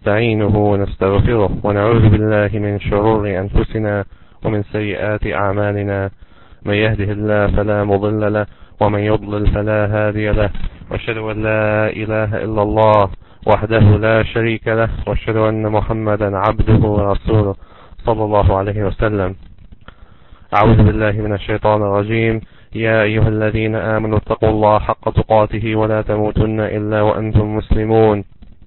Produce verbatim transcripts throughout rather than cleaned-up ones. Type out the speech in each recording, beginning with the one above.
ونستعينه ونستغفره ونعوذ بالله من شرور أنفسنا ومن سيئات أعمالنا. من يهده الله فلا مضل له ومن يضلل فلا هادي له، وأشهد أن لا إله إلا الله وحده لا شريك له، وأشهد أن محمدا عبده ورسوله صلى الله عليه وسلم. أعوذ بالله من الشيطان الرجيم. يا أيها الذين آمنوا اتقوا الله حق تقاته ولا تموتن إلا وأنتم مسلمون.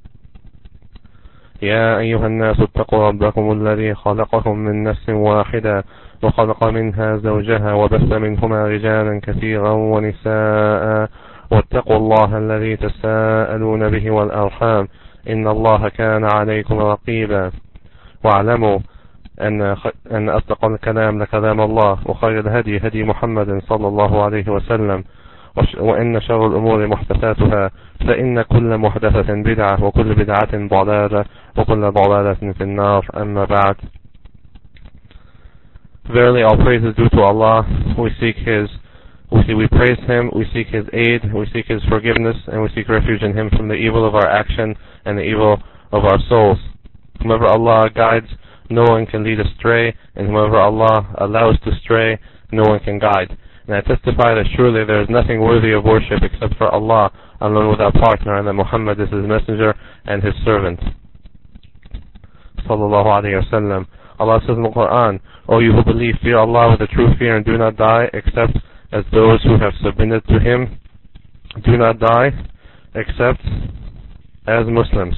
يا أيها الناس اتقوا ربكم الذي خلقكم من نفس واحدة وخلق منها زوجها وبث منهما رجالا كثيرا ونساء، واتقوا الله الذي تساءلون به والأرحام إن الله كان عليكم رقيبا. واعلموا أن أن أصدق الكلام لكلام الله، وخير الهدي هدي محمد صلى الله عليه وسلم، وإن شر الأمور محدثاتها، فإن كل محدثة بدعة وكل بدعة ضلالة وكل ضلالة في النار. أما بعد. Verily all praise is due to Allah. We seek His, we, see, we praise Him, we seek His aid, we seek His forgiveness, and we seek refuge in Him from the evil of our action and the evil of our souls. Whomever Allah guides, no one can lead astray, and whomever Allah allows to stray, no one can guide. And I testify that surely there is nothing worthy of worship except for Allah, alone without partner, and that Muhammad is His messenger and His servant. Sallallahu alayhi wa sallam. Allah says in the Quran, O you who believe, fear Allah with a true fear and do not die except as those who have submitted to Him. Do not die except as Muslims.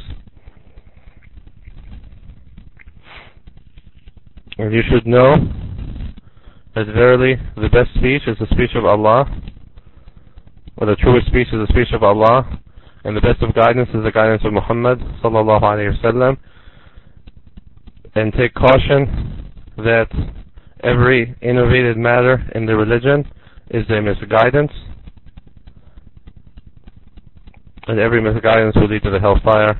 And you should know that verily the best speech is the speech of Allah, or the truest speech is the speech of Allah, and the best of guidance is the guidance of Muhammad sallallahu alayhi wa sallam. And take caution that every innovated matter in the religion is a misguidance, and every misguidance will lead to the hellfire.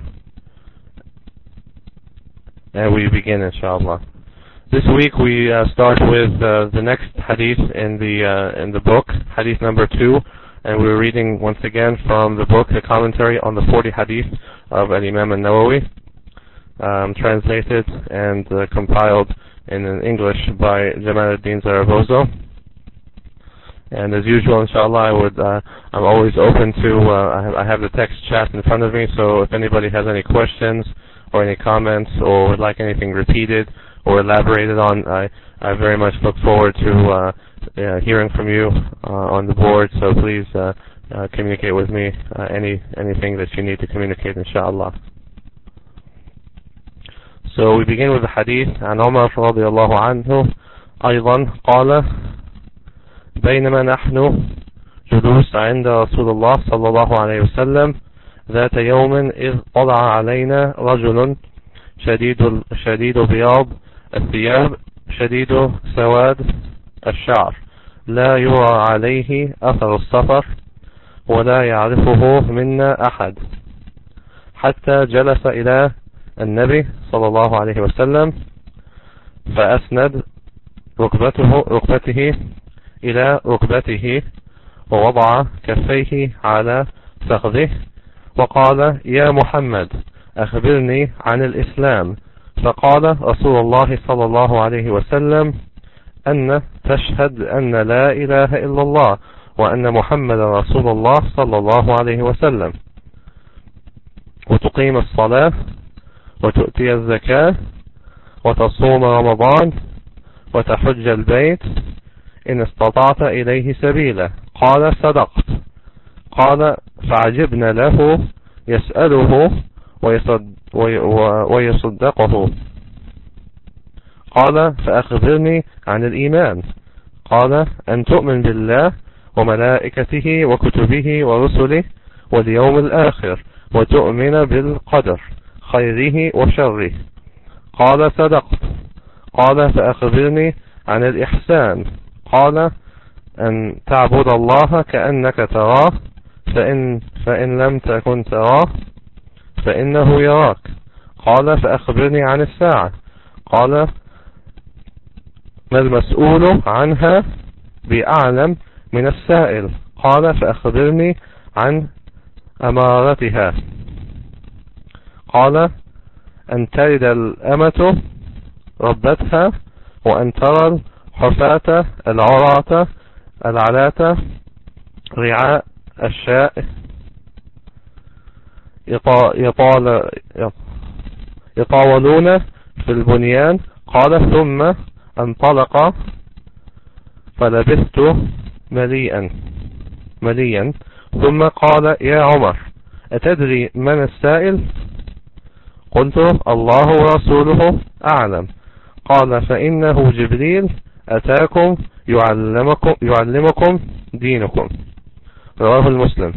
And we begin, inshallah. This week we uh, start with uh, the next hadith in the uh, in the book, hadith number two, and we're reading once again from the book, the commentary on the forty hadith of Al-Imam An-Nawawi, um, translated and uh, compiled in English by Jamaluddin Zaragoza. And as usual, inshallah, I would uh, I'm always open to. Uh, I, have, I have the text chat in front of me, so if anybody has any questions or any comments or would like anything repeated or elaborated on, I, I very much look forward to uh, uh, hearing from you uh, on the board. So please uh, uh, communicate with me uh, any anything that you need to communicate, inshallah. So we begin with the hadith. عن عمر رضي الله عنه أيضا قال بينما نحن جلوس عند رسول الله صلى الله عليه وسلم ذات يوم إذ طلع علينا رجل شديد شديد بياض الثياب شديد سواد الشعر لا يرى عليه أثر السفر ولا يعرفه منا أحد، حتى جلس إلى النبي صلى الله عليه وسلم فأسند ركبته ركبته إلى ركبته ووضع كفيه على فخذه وقال يا محمد أخبرني عن الإسلام. فقال رسول الله صلى الله عليه وسلم أن تشهد أن لا إله إلا الله وأن محمد رسول الله صلى الله عليه وسلم، وتقيم الصلاة وتؤتي الزكاة وتصوم رمضان وتحج البيت إن استطعت إليه سبيلا. قال صدقت. قال فعجبنا له يسأله ويصد ويصدقه. قال فأخبرني عن الإيمان. قال أن تؤمن بالله وملائكته وكتبه ورسله واليوم الآخر وتؤمن بالقدر خيره وشره. قال صدقت. قال فأخبرني عن الإحسان. قال أن تعبد الله كأنك تراه فإن, فإن لم تكن تراه فإنه يراك. قال فأخبرني عن الساعة. قال ما المسؤول عنها بأعلم من السائل. قال فأخبرني عن أمارتها. قال أن تلد الأمة ربتها وأن ترى الحفاة العراة العلاة رعاء الشاء يطال يطاولون في البنيان. قال ثم انطلق فلبثت مليئا مليا ثم قال يا عمر أتدري من السائل؟ قلت الله ورسوله أعلم. قال فإنه جبريل أتاكم يعلمكم, يعلمكم دينكم. رواه المسلم.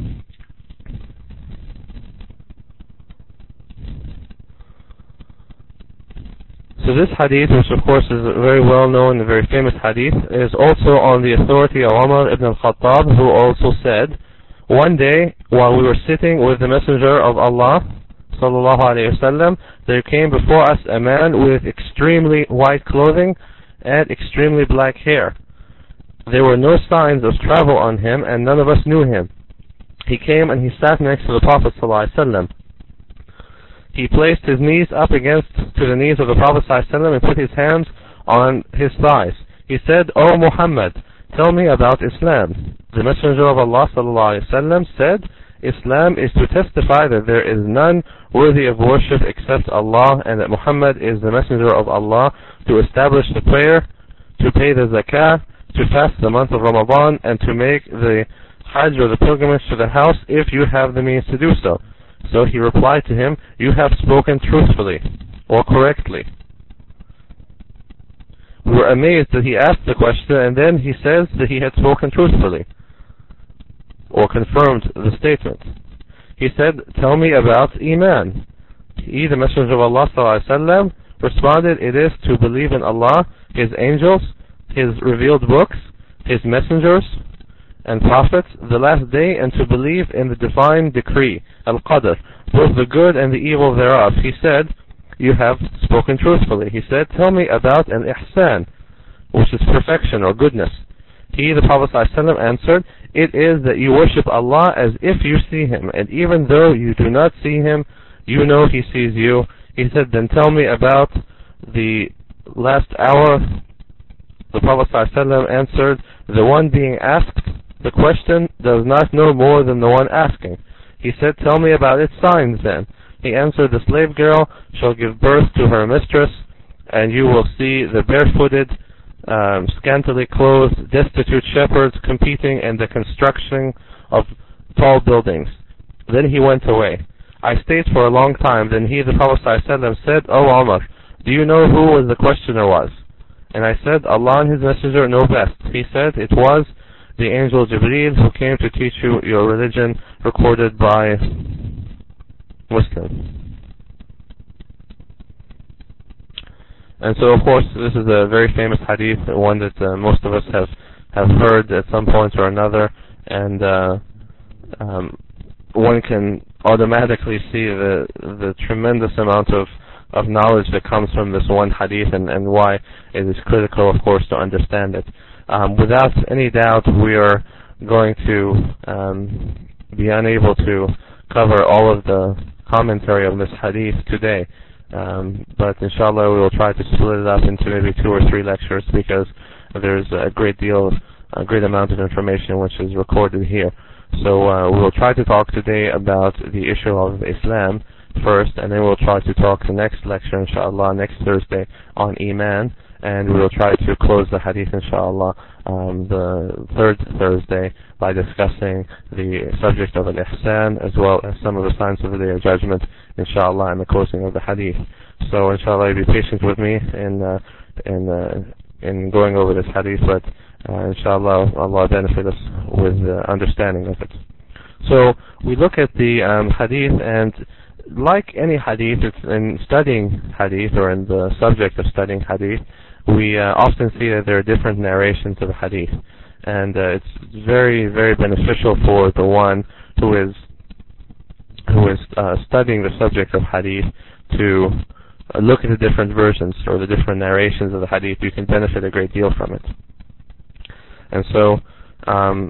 So this hadith, which of course is a very well known and very famous hadith, is also on the authority of Umar ibn al-Khattab, who also said, one day while we were sitting with the Messenger of Allah sallallahu alayhi wasallam, there came before us a man with extremely white clothing and extremely black hair. There were no signs of travel on him, and none of us knew him. He came and he sat next to the Prophet sallallahu alayhi wasallam. He placed his knees up against to the knees of the Prophet ﷺ and put his hands on his thighs. He said, O Muhammad, tell me about Islam. The Messenger of Allah ﷺ said, Islam is to testify that there is none worthy of worship except Allah, and that Muhammad is the Messenger of Allah, to establish the prayer, to pay the zakah, to fast the month of Ramadan, and to make the hajj or the pilgrimage to the house if you have the means to do so. So he replied to him, you have spoken truthfully or correctly. We were amazed that he asked the question, and then he says that he had spoken truthfully or confirmed the statement. He said, tell me about Iman. He, the Messenger of Allah ﷺ, responded, it is to believe in Allah, His angels, His revealed books, His messengers and prophets, the last day, and to believe in the divine decree, al-Qadr, both the good and the evil thereof. He said, you have spoken truthfully. He said, tell me about al-Ihsan, which is perfection or goodness. He, the Prophet ﷺ, answered, it is that you worship Allah as if you see Him, and even though you do not see Him, you know He sees you. He said, then tell me about the last hour. The Prophet ﷺ answered, the one being asked the question does not know more than the one asking. He said, tell me about its signs then. He answered, the slave girl shall give birth to her mistress, and you will see the barefooted, um, scantily clothed, destitute shepherds competing in the construction of tall buildings. Then he went away. I stayed for a long time. Then he, the Prophet ﷺ, said, O Umar, do you know who was the questioner was? And I said, Allah and His Messenger know best. He said, it was the angel Jibreel who came to teach you your religion, recorded by Muslim. And so, of course, this is a very famous hadith, one that uh, most of us have, have heard at some point or another, and uh, um, one can automatically see the the tremendous amount of, of knowledge that comes from this one hadith, and, and why it is critical, of course, to understand it. Um, without any doubt, we are going to um, be unable to cover all of the commentary on this hadith today. Um, but inshallah, we will try to split it up into maybe two or three lectures, because there's a great deal, a great amount of information which is recorded here. So uh, we will try to talk today about the issue of Islam first, and then we'll try to talk the next lecture, inshallah, next Thursday on Iman. And we will try to close the hadith, inshallah, um, the third Thursday by discussing the subject of al-Ihsan, as well as some of the signs of the Day of Judgment, inshallah, and the closing of the hadith. So, inshallah, be patient with me in uh, in uh, in going over this hadith, but uh, inshallah, Allah benefit us with the understanding of it. So, we look at the um, hadith, and like any hadith, it's in studying hadith, or in the subject of studying hadith, we uh, often see that there are different narrations of hadith, and uh, it's very, very beneficial for the one who is who is uh, studying the subject of hadith to uh, look at the different versions or the different narrations of the hadith. You can benefit a great deal from it. And so, um,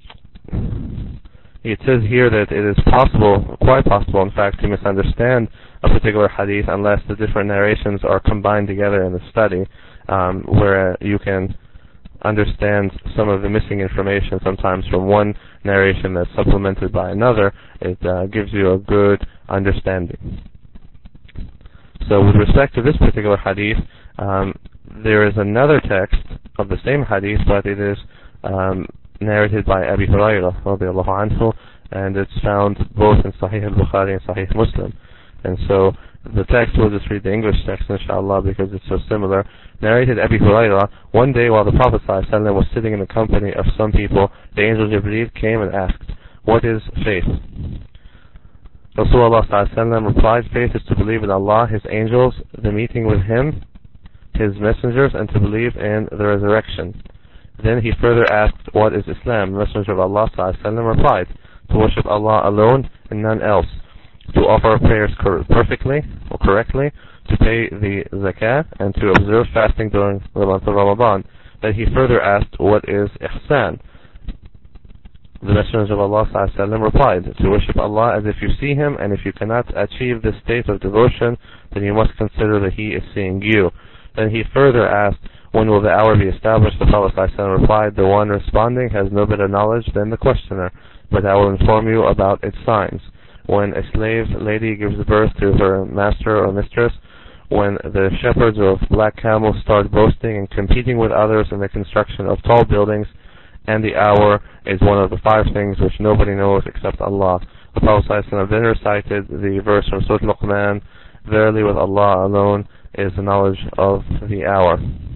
it says here that it is possible, quite possible in fact, to misunderstand a particular hadith unless the different narrations are combined together in the study, um, where you can understand some of the missing information sometimes from one narration that's supplemented by another. It uh, gives you a good understanding. So with respect to this particular hadith, um, there is another text of the same hadith, but it is um, narrated by Abi Hurairah radiallahu anhu, and it's found both in Sahih al-Bukhari and Sahih Muslim. And so the text, we'll just read the English text inshallah because it's so similar. Narrated Abi Hurairah, one day while the Prophet ﷺ was sitting in the company of some people, the angel Jibreel came and asked, "What is faith?" Rasulullah ﷺ replied, "Faith is to believe in Allah, His angels, the meeting with Him, His messengers, and to believe in the resurrection." Then he further asked, "What is Islam?" The Messenger of Allah ﷺ replied, "To worship Allah alone and none else, to offer prayers cor- perfectly or correctly, to pay the zakah, and to observe fasting during the month of Ramadan." Then he further asked, "What is ihsan?" The Messenger of Allah ﷺ replied, "To worship Allah as if you see Him, and if you cannot achieve this state of devotion, then you must consider that He is seeing you." Then he further asked, "When will the hour be established?" The Prophet ﷺ replied, "The one responding has no better knowledge than the questioner, but I will inform you about its signs. When a slave lady gives birth to her master or mistress, when the shepherds of black camels start boasting and competing with others in the construction of tall buildings, and the hour is one of the five things which nobody knows except Allah." The Prophet ﷺ then recited the verse from Surah Luqman, "Verily with Allah alone is the knowledge of the hour."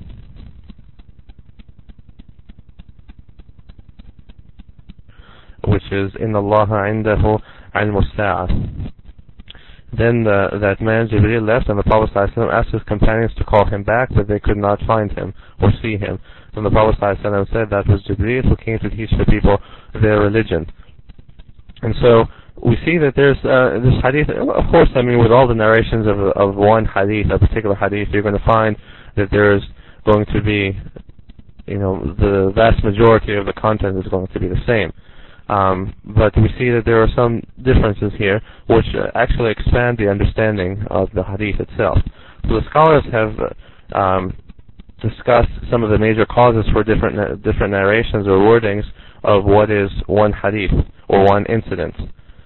Which is, "Inna Allah indahu ilmu as-sa'ah." Then the, that man Jibreel left, and the Prophet ﷺ asked his companions to call him back, but they could not find him or see him. Then the Prophet ﷺ said, "That was Jibreel who came to teach the people their religion." And so we see that there's uh, this hadith. Of course, I mean, with all the narrations of of one hadith, a particular hadith, you're going to find that there's going to be, you know, the vast majority of the content is going to be the same. Um, but we see that there are some differences here which uh, actually expand the understanding of the hadith itself. So the scholars have uh, um, discussed some of the major causes for different na- different narrations or wordings of what is one hadith or one incident.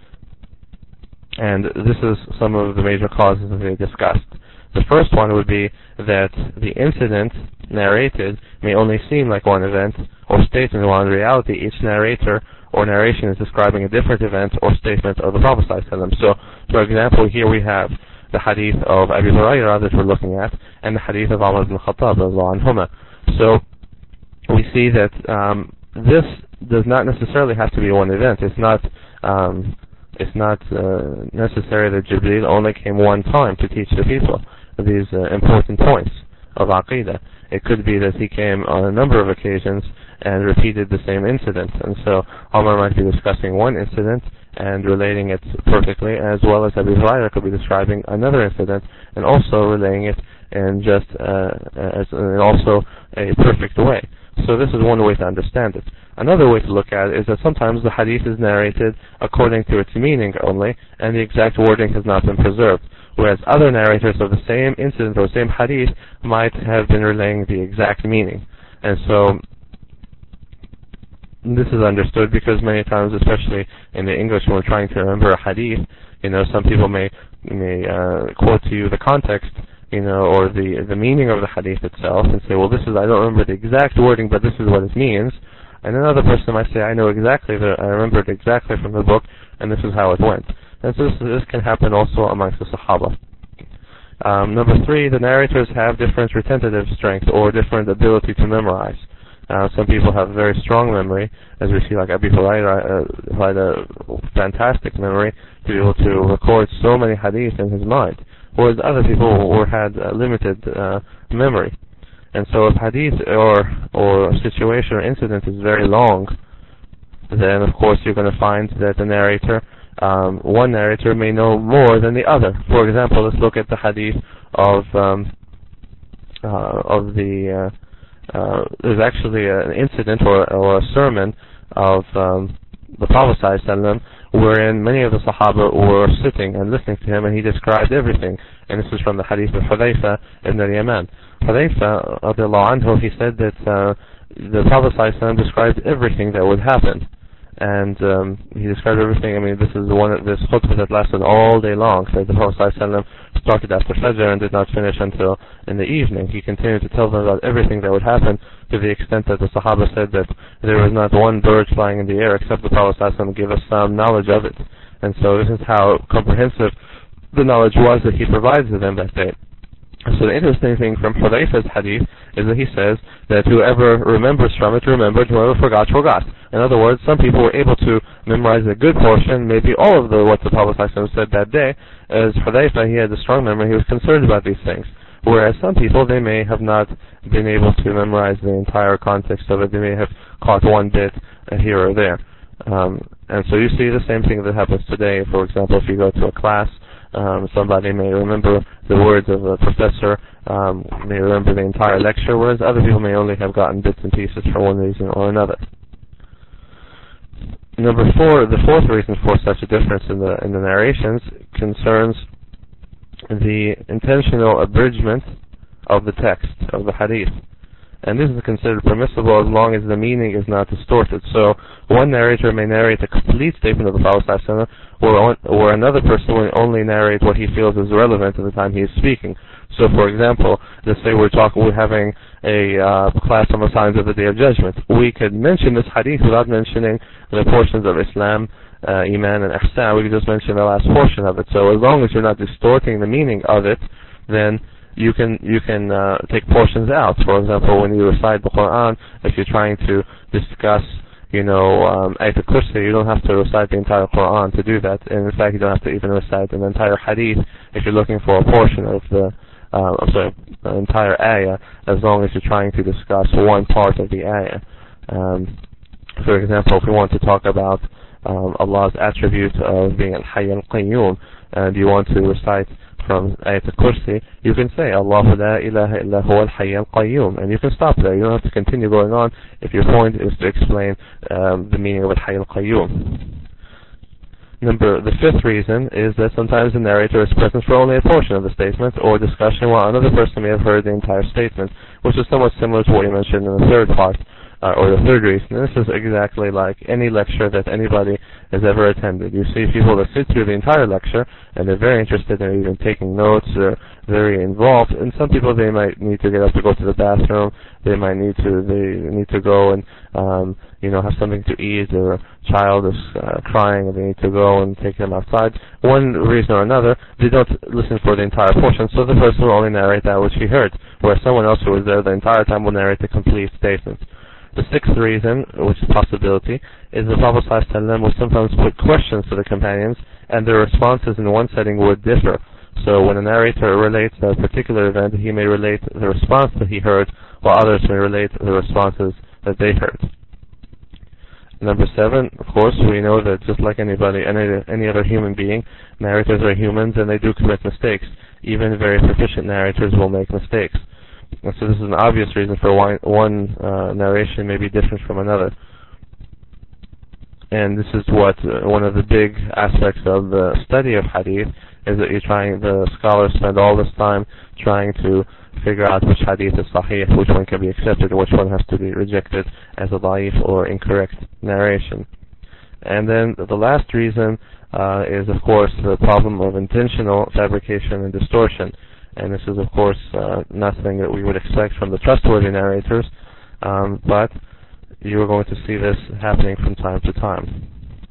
And this is some of the major causes that they discussed. The first one would be that the incident narrated may only seem like one event or statement, while in reality each narrator or narration is describing a different event or statement of the Prophet ﷺ. So, for example, here we have the hadith of Abi Hurairah that we're looking at, and the hadith of Umar ibn Khattab radhiyallahu anhuma. So, we see that um, this does not necessarily have to be one event. It's not um, it's not uh, necessary that Jibreel only came one time to teach the people these uh, important points of Aqidah. It could be that he came on a number of occasions and repeated the same incident. And so Umar might be discussing one incident and relating it perfectly, as well as Abu Hurairah could be describing another incident and also relaying it in just uh, as in also a perfect way. So this is one way to understand it. Another way to look at it is that sometimes the hadith is narrated according to its meaning only, and the exact wording has not been preserved, whereas other narrators of the same incident or same hadith might have been relaying the exact meaning. And so this is understood because many times, especially in the English, when we're trying to remember a hadith, you know, some people may may uh, quote to you the context, you know, or the the meaning of the hadith itself, and say, well, this is, I don't remember the exact wording, but this is what it means. And another person might say, I know exactly, the, I remember it exactly from the book, and this is how it went. And so this, this can happen also amongst the Sahaba. Um, number three, the narrators have different retentive strength or different ability to memorize. Uh, some people have very strong memory, as we see like Abi Hurairah uh, had a fantastic memory to be able to record so many hadith in his mind, whereas other people were, had uh, limited uh, memory. And so if hadith or or situation or incident is very long, then of course you're going to find that the narrator, um, one narrator may know more than the other. For example, let's look at the hadith of um, uh, of the uh, uh, there's actually an incident or or a sermon of um, the Prophet ﷺ wherein many of the Sahaba were sitting and listening to him, and he described everything. And this is from the hadith of Hudayfa ibn al-Yaman. Hudayfa, radiallahu anhu, he said that uh, the Prophet ﷺ described everything that would happen. And um, he described everything. I mean, this is one of this khutbah that lasted all day long. So the Prophet ﷺ started after Fajr and did not finish until in the evening. He continued to tell them about everything that would happen, to the extent that the Sahaba said that there was not one bird flying in the air except the Prophet ﷺ gave us some knowledge of it. And so this is how comprehensive the knowledge was that he provided to them that day. So the interesting thing from Hudayfa's hadith is that he says that whoever remembers from it remembered, whoever forgot forgot. In other words, some people were able to memorize a good portion, maybe all of the what the Prophet ﷺ said that day. As Hudayfa, he had a strong memory, he was concerned about these things. Whereas some people, they may have not been able to memorize the entire context of it. They may have caught one bit here or there. Um, and so you see the same thing that happens today. For example, if you go to a class, Um, somebody may remember the words of a professor, um, may remember the entire lecture, whereas other people may only have gotten bits and pieces for one reason or another. Number four, the fourth reason for such a difference in the in the narrations concerns the intentional abridgment of the text of the hadith. And this is considered permissible as long as the meaning is not distorted. So one narrator may narrate a complete statement of the Prophet ﷺ, or, or another person will only narrate what he feels is relevant at the time he is speaking. So for example, let's say we're talking, we're having a uh, class on the signs of the Day of Judgment. We could mention this hadith without mentioning the portions of Islam, uh, Iman, and Ihsan. We could just mention the last portion of it. So as long as you're not distorting the meaning of it, then you can you can uh, take portions out. For example, when you recite the Quran, if you're trying to discuss, you know, um, Ayat al-Kursi, you don't have to recite the entire Quran to do that. And in fact, you don't have to even recite an entire hadith if you're looking for a portion of the, uh, I'm sorry, an entire ayah, as long as you're trying to discuss one part of the ayah. Um, for example, if we want to talk about um, Allah's attribute of being al-Hayy al-Qayyum, and you want to recite from Ayat al-Kursi, you can say Allahu la ilaha illa huwa al-Hayy al-Qayyum, and you can stop there. You don't have to continue going on if your point is to explain um, the meaning of al-Hayy al-Qayyum. Number, the fifth reason is that sometimes the narrator is present for only a portion of the statement or discussion, while another person may have heard the entire statement, which is somewhat similar to what you mentioned in the third part. Uh, or the third reason. And this is exactly like any lecture that anybody has ever attended. You see people that sit through the entire lecture and they're very interested, they're even taking notes, they're very involved, and some people, they might need to get up to go to the bathroom, they might need to they need to go and um, you know, have something to eat, or a child is uh, crying and they need to go and take them outside. One reason or another, they don't listen for the entire portion, so the person will only narrate that which he heard, whereas someone else who was there the entire time will narrate the complete statement. The sixth reason, which is possibility, is the Prophet ﷺ would sometimes put questions to the companions, and their responses in one setting would differ. So when a narrator relates a particular event, he may relate the response that he heard, while others may relate the responses that they heard. Number seven, of course, we know that just like anybody, any, any other human being, narrators are humans and they do commit mistakes. Even very proficient narrators will make mistakes. And so this is an obvious reason for why one uh, narration may be different from another. And this is what uh, one of the big aspects of the study of hadith is, that you're trying, the scholars spend all this time trying to figure out which hadith is sahih, which one can be accepted, and which one has to be rejected as a da'if or incorrect narration. And then the last reason uh, is, of course, the problem of intentional fabrication and distortion. And this is, of course, uh, nothing that we would expect from the trustworthy narrators, um, but you are going to see this happening from time to time.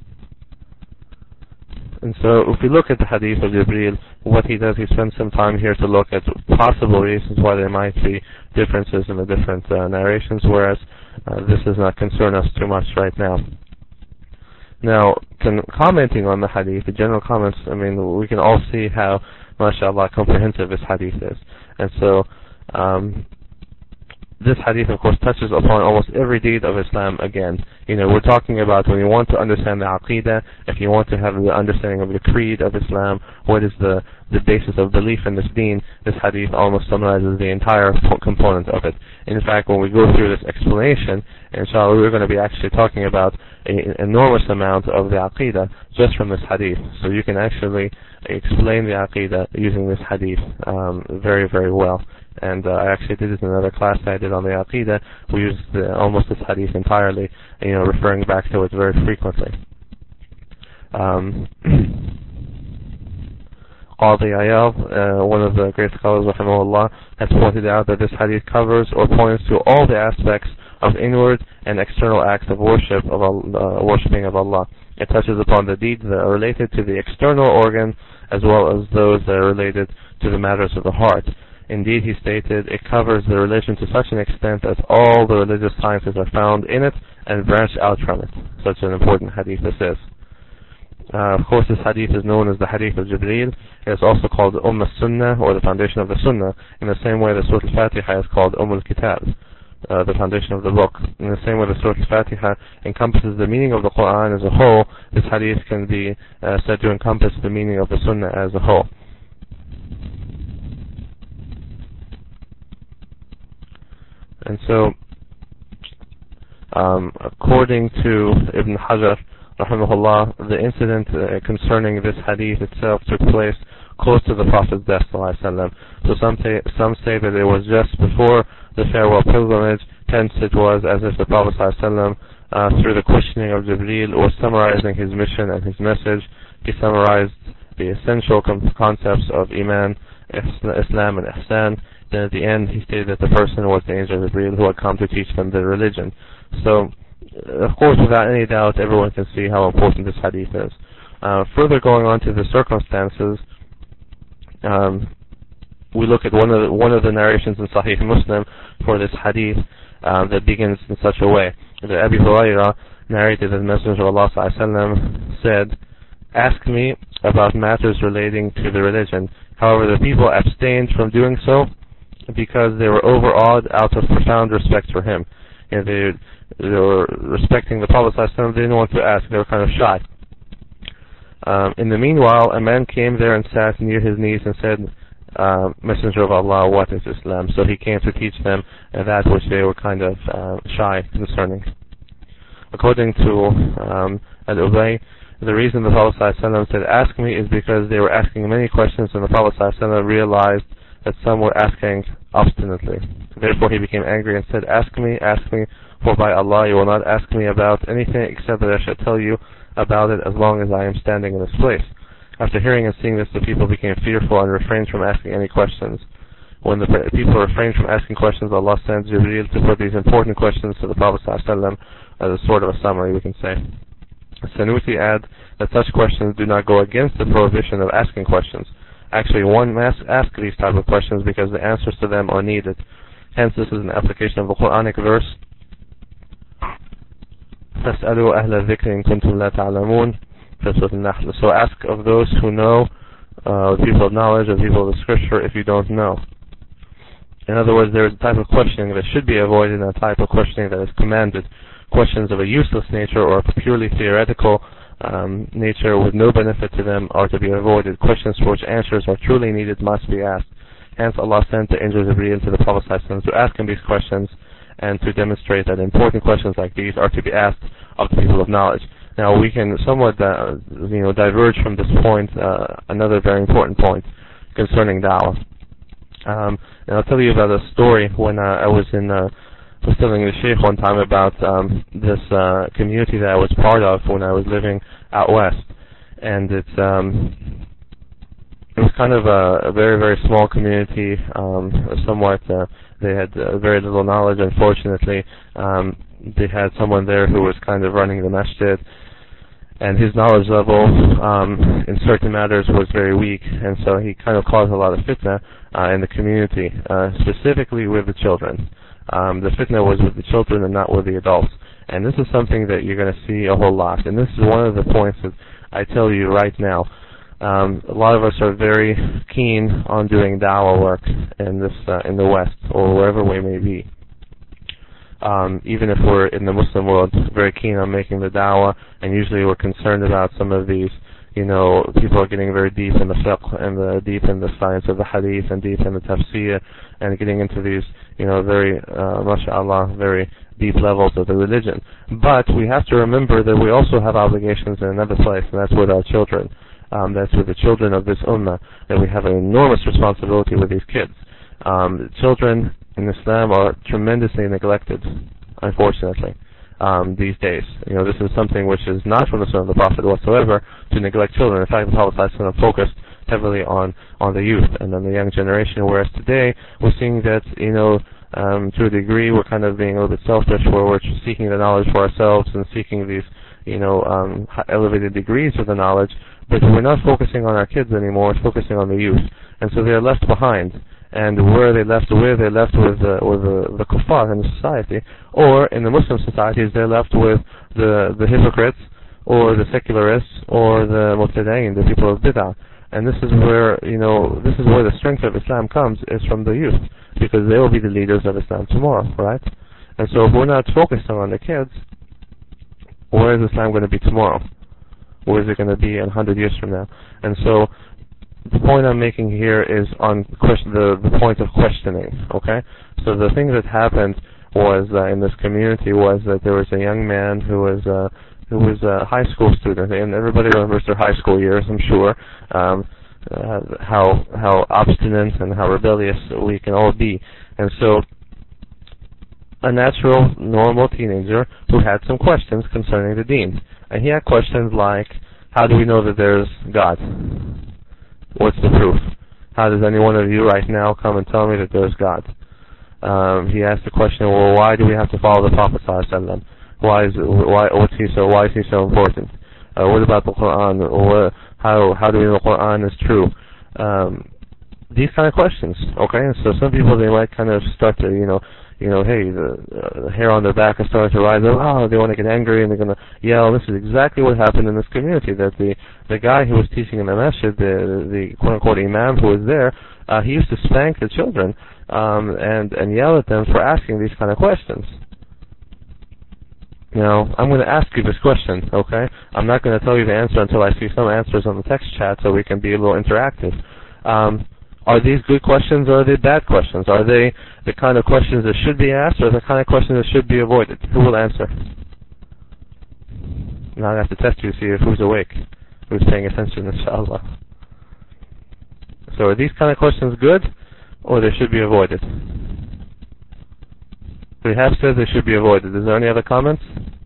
And so if we look at the hadith of Jibreel, what he does, he spends some time here to look at possible reasons why there might be differences in the different uh, narrations, whereas uh, this does not concern us too much right now. Now, con- commenting on the hadith, the general comments, I mean, we can all see how, mashallah, comprehensive this hadith is. And so, um, this hadith, of course, touches upon almost every deed of Islam again. You know, we're talking about when you want to understand the Aqidah, if you want to have the understanding of the creed of Islam, what is the, the basis of belief in this deen, this hadith almost summarizes the entire component of it. In fact, when we go through this explanation, inshallah, we're going to be actually talking about an enormous amount of the Aqidah just from this hadith. So you can actually explain the Aqidah using this hadith um, very, very well. And uh, I actually did it in another class I did on the Aqidah. We used uh, almost this hadith entirely, you know, referring back to it very frequently. Um, Qadi Iyad, uh, one of the great scholars, rahimahullah, has pointed out that this hadith covers or points to all the aspects of inward and external acts of worship of Allah, uh, worshipping of Allah. It touches upon the deeds that are related to the external organ as well as those that are related to the matters of the heart. Indeed, he stated, it covers the religion to such an extent as all the religious sciences are found in it and branch out from it. Such an important hadith this is. Uh, of course, this hadith is known as the hadith of Jibreel. It is also called Umm al-Sunnah, or the foundation of the Sunnah, in the same way that Surah Al-Fatiha is called Umm al-Kitab, uh, the foundation of the book. In the same way that Surah Al-Fatiha encompasses the meaning of the Quran as a whole, this hadith can be uh, said to encompass the meaning of the Sunnah as a whole. And so, um, according to Ibn Hajar, rahimahullah, the incident uh, concerning this hadith itself took place close to the Prophet's death, sallallahu alaihi wasallam. So some say, some say that it was just before the farewell pilgrimage, hence it was as if the Prophet sallallahu alaihi wasallam, uh, through the questioning of Jibreel, was summarizing his mission and his message. He summarized the essential com- concepts of Iman, Islam, and Ihsan. Then at the end, he stated that the person was the angel Jibreel who had come to teach them the religion. So, of course, without any doubt, everyone can see how important this hadith is. Uh, further going on to the circumstances, um, we look at one of the, one of the narrations in Sahih Muslim for this hadith um, that begins in such a way. That Abu Hurairah narrated that the Messenger of Allah sallallahu alaihi wasallam said, "Ask me about matters relating to the religion." However, the people abstained from doing so because they were overawed out of profound respect for him. You know, they, they were respecting the Prophet ﷺ, they didn't want to ask, they were kind of shy. Um, in the meanwhile, a man came there and sat near his knees and said, uh, Messenger of Allah, what is Islam? So he came to teach them uh, that which they were kind of uh, shy concerning. According to um, Al-Ubay, the reason the Prophet ﷺ said, ask me, is because they were asking many questions and the Prophet ﷺ realized that some were asking obstinately. Therefore he became angry and said, ask me, ask me, for by Allah you will not ask me about anything except that I shall tell you about it as long as I am standing in this place. After hearing and seeing this, the people became fearful and refrained from asking any questions. When the people refrained from asking questions, Allah sent Jibreel to put these important questions to the Prophet ﷺ as a sort of a summary, we can say. Sanusi adds that such questions do not go against the prohibition of asking questions. Actually, one must ask these type of questions because the answers to them are needed. Hence, this is an application of the Quranic verse, فَاسْأَلُوا أَهْلَ الذِّكْرِ إِن كُنتُمْ لَا تَعْلَمُونَ. So ask of those who know, uh, the people of knowledge, the people of the scripture, if you don't know. In other words, there is a type of questioning that should be avoided and a type of questioning that is commanded. Questions of a useless nature or a purely theoretical um, nature with no benefit to them are to be avoided. Questions for which answers are truly needed must be asked. Hence Allah sent the angel Jibreel to the Prophet ﷺ to ask him these questions and to demonstrate that important questions like these are to be asked of the people of knowledge. Now we can somewhat uh, you know, diverge from this point, uh, another very important point concerning da'wah. Um, and I'll tell you about a story when uh, I was in uh, was telling the Sheikh one time about um, this uh, community that I was part of when I was living out west, and it's um, it was kind of a, a very very small community. Um, somewhat uh, they had uh, very little knowledge. Unfortunately, um, they had someone there who was kind of running the masjid, and his knowledge level um, in certain matters was very weak, and so he kind of caused a lot of fitna uh, in the community, uh, specifically with the children. Um, the fitna was with the children and not with the adults. And this is something that you're going to see a whole lot. And this is one of the points that I tell you right now. Um, a lot of us are very keen on doing da'wah work in this uh, in the West or wherever we may be. Um, even if we're in the Muslim world very keen on making the da'wah, and usually we're concerned about some of these, you know, people are getting very deep in the fiqh and the deep in the science of the hadith and deep in the tafsir and getting into these, you know, very, uh, mashallah, very deep levels of the religion. But we have to remember that we also have obligations in another place, and that's with our children. Um, that's with the children of this ummah, that we have an enormous responsibility with these kids. Um, children in Islam are tremendously neglected, unfortunately, um, these days. You know, this is something which is not from the Sunnah of the Prophet whatsoever, to neglect children. In fact, the Prophet ﷺ focused heavily on, on the youth and on the young generation, whereas today we're seeing that, you know, um, to a degree we're kind of being a little bit selfish, where we're seeking the knowledge for ourselves and seeking these, you know, um, elevated degrees of the knowledge, but we're not focusing on our kids anymore, we're focusing on the youth. And so they're left behind. And where are they left with? They're left with, uh, with the, the kuffar in the society, or in the Muslim societies they're left with the, the hypocrites, or the secularists, or the mubtada'in, the people of bid'ah. And this is where, you know, this is where the strength of Islam comes, is from the youth, because they will be the leaders of Islam tomorrow, right? And so if we're not focusing on the kids, where is Islam going to be tomorrow? Where is it going to be in a hundred years from now? And so the point I'm making here is on question, the, the point of questioning, okay? So the thing that happened was, uh, in this community, was that there was a young man who was, uh, who was a high school student, and everybody remembers their high school years, I'm sure, um, uh, how, how obstinate and how rebellious we can all be. And so, a natural, normal teenager who had some questions concerning the deen. And he had questions like, how do we know that there's God? What's the proof? How does any one of you right now come and tell me that there's God? Um, he asked the question, well, why do we have to follow the Prophet ﷺ? Why is why what's he so why is he so important? Uh, what about the Quran? Or how how do we know the Quran is true? Um, these kind of questions, okay? And so some people, they might kind of start to, you know, you know, hey, the, uh, the hair on their back is starting to rise up. Oh, they want to get angry and they're going to yell. This is exactly what happened in this community. That the the guy who was teaching in the masjid, the the quote unquote imam who was there, uh, he used to spank the children um, and and yell at them for asking these kind of questions. You know, I'm going to ask you this question, okay? I'm not going to tell you the answer until I see some answers on the text chat, so we can be a little interactive. Um, Are these good questions or are they bad questions? Are they the kind of questions that should be asked or the kind of questions that should be avoided? Who will answer? Now I have to test you to see if who's awake, who's paying attention, inshallah. So are these kind of questions good or they should be avoided? We have said they should be avoided. Is there any other comments?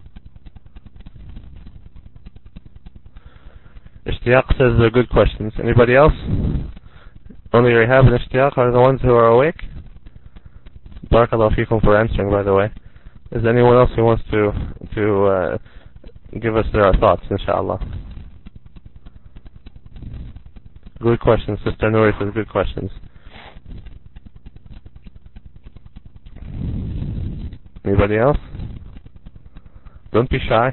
Ishtiyaq says they're good questions. Anybody else? Only Rehab and Ishtiyaq are the ones who are awake? Barakallahu feekum for answering, by the way. Is there anyone else who wants to to uh, give us their thoughts, inshallah? Good questions. Sister Nouri says good questions. Anybody else? Don't be shy.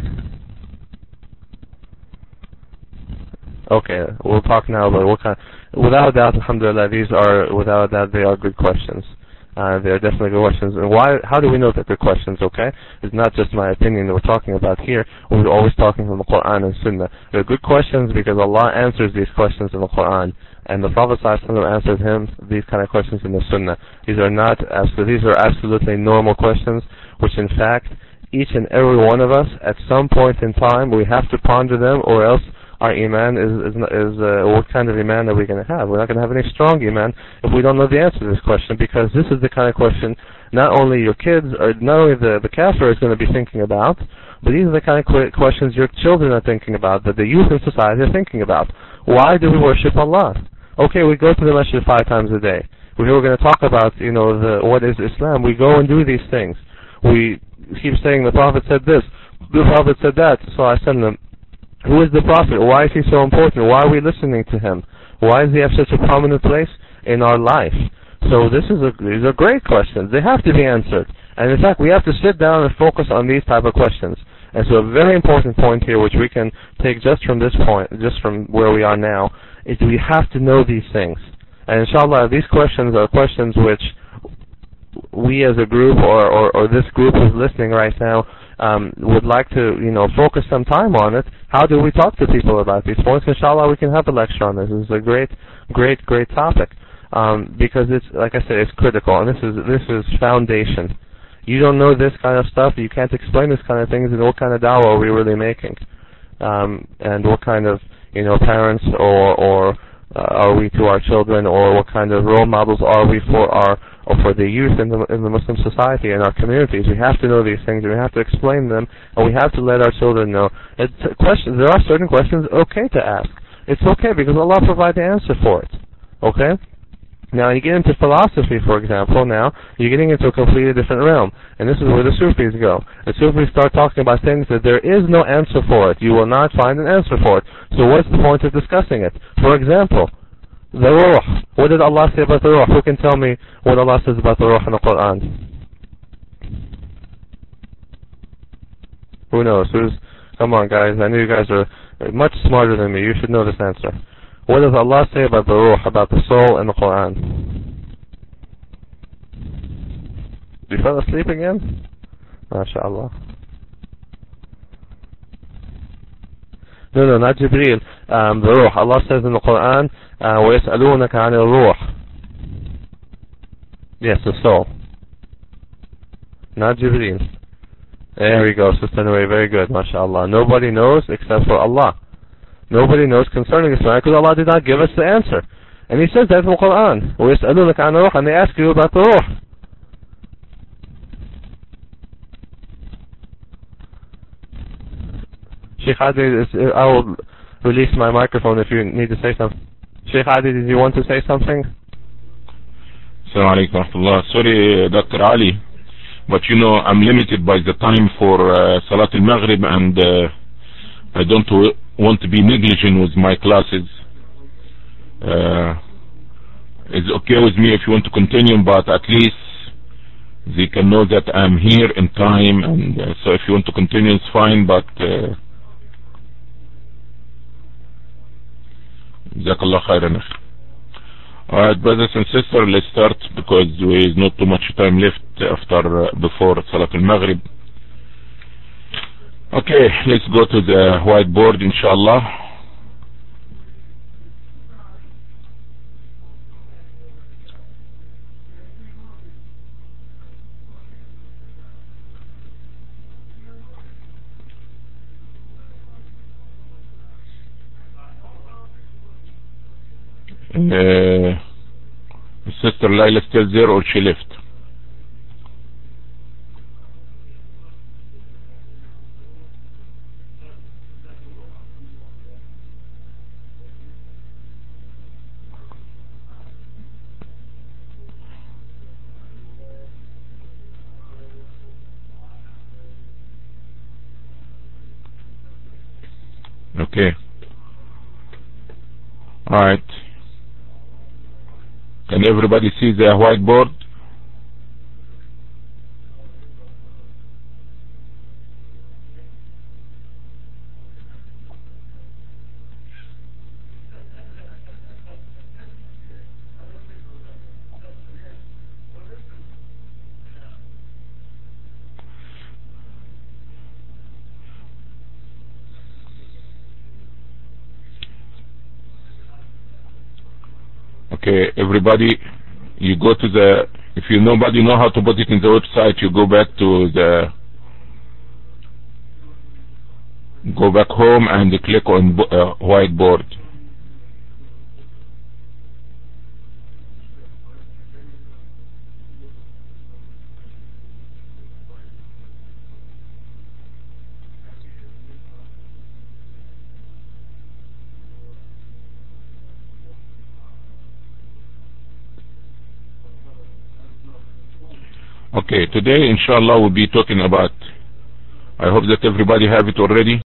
Okay, we'll talk now about what kind. Without a doubt, alhamdulillah, these are, without a doubt, they are good questions. Uh, they are definitely good questions. And why? How do we know that they're questions? Okay, it's not just my opinion that we're talking about here. We're always talking from the Quran and Sunnah. They're good questions because Allah answers these questions in the Quran, and the Prophet ﷺ answered him these kind of questions in the Sunnah. These are not absolutely. These are absolutely normal questions, which in fact, each and every one of us, at some point in time, we have to ponder them, or else our iman is, is, is uh, what kind of iman are we going to have? We're not going to have any strong iman if we don't know the answer to this question, because this is the kind of question not only your kids, or not only the, the kafir is going to be thinking about, but these are the kind of qu- questions your children are thinking about, that the youth in society are thinking about. Why do we worship Allah? Okay, we go to the masjid five times a day. We were going to talk about, you know, the, what is Islam. We go and do these things. We keep saying the Prophet said this, the Prophet said that, so I send them. Who is the Prophet? Why is he so important? Why are we listening to him? Why does he have such a prominent place in our life? So this is a, these are great questions. They have to be answered. And in fact, we have to sit down and focus on these type of questions. And so a very important point here, which we can take just from this point, just from where we are now, is we have to know these things. And inshallah, these questions are questions which we as a group or, or, or this group who's listening right now um, would like to, you know, focus some time on it, how do we talk to people about these points? Inshallah, we can have a lecture on this. This is a great, great, great topic um, because it's, like I said, it's critical, and this is this is foundation. You don't know this kind of stuff, you can't explain this kind of things, and what kind of dawah are we really making? Um, and what kind of, you know, parents or or uh, are we to our children, or what kind of role models are we for our or for the youth in the in the Muslim society and our communities? We have to know these things, and we have to explain them, and we have to let our children know. It's questions. There are certain questions okay to ask. It's okay because Allah provides the answer for it. Okay. Now you get into philosophy, for example. Now you're getting into a completely different realm, and this is where the Sufis go. The Sufis start talking about things that there is no answer for it. You will not find an answer for it. So what's the point of discussing it? For example, the Ruh. What did Allah say about the Ruh? Who can tell me what Allah says about the Ruh in the Quran? Who knows? Who's? Come on, guys. I know you guys are much smarter than me. You should know this answer. What does Allah say about the Ruh, about the soul in the Quran? You fell asleep again? MashaAllah. No, no, not Jibreel. Um, the Ruh. Allah says in the Quran, uh, وَيَسْأَلُونَكَ عَنِ الرُّوحِ. Yes, the soul. Not Jibreel. There we go, Sister Nuri. Very good, MashaAllah. Nobody knows except for Allah. Nobody knows concerning this matter because Allah did not give us the answer. And He says that in the Quran. وَيَسْأَلُونَكَ عَنِ الرُّوحِ, and they ask you about the Ruh. Sheikh Adi, I will release my microphone if you need to say something. Sheikh Adi, did you want to say something? Assalamu alaikum wa rahmatullah. Sorry, Doctor Ali, but you know I'm limited by the time for uh, Salat al-Maghrib, and uh, I don't w- want to be negligent with my classes. Uh, it's okay with me if you want to continue, but at least they can know that I'm here in time, and uh, so if you want to continue, it's fine, but uh, Jazakallah khairan. Alright, brothers and sisters, let's start because there is not too much time left after uh, before Salat al-Maghrib. Okay, let's go to the whiteboard, inshallah. Uh, Sister Laila still there or she left? Okay. Alright. Can everybody see the whiteboard? Okay, everybody, you go to the, if you nobody know how to put it in the website, you go back to the, go back home and click on uh, whiteboard. Okay, today inshallah we'll be talking about, I hope that everybody have it already.